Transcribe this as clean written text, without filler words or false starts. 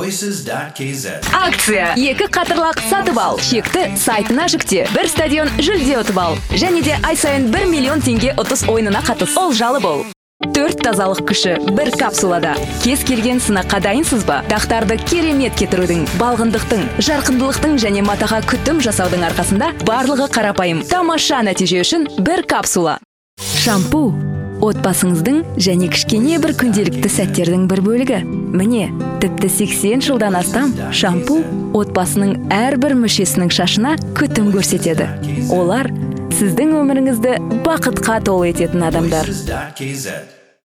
Choices.kz. Акция. 2 қатырлақ сатып ал. Чекті сайтына жүкте. 1 стадион жүлде ұтып ал. Және де ай сайын 1 миллион теңге ұтыс ойынына қатыс. Олжалы бол. 4 тазалық күші 1 капсулада. Кез келген сынаққа дайынсыз ба? Дақтарды керемет кетірудің, балғындықтың, жарқындылықтың және матаға күтім жасаудың арқасында барлығы қарапайым. Тамаша нәтиже үшін 1 капсула. Шампу. Отбасыңыздың және кішкене бір күнделікті сәттердің бір бөлігі. Міне, тіпті 80 жылдан астам шампу отбасының әрбір мүшесінің шашына күтім көрсетеді. Олар сіздің өміріңізді бақытқа толы ететін адамдар. Choices.kz.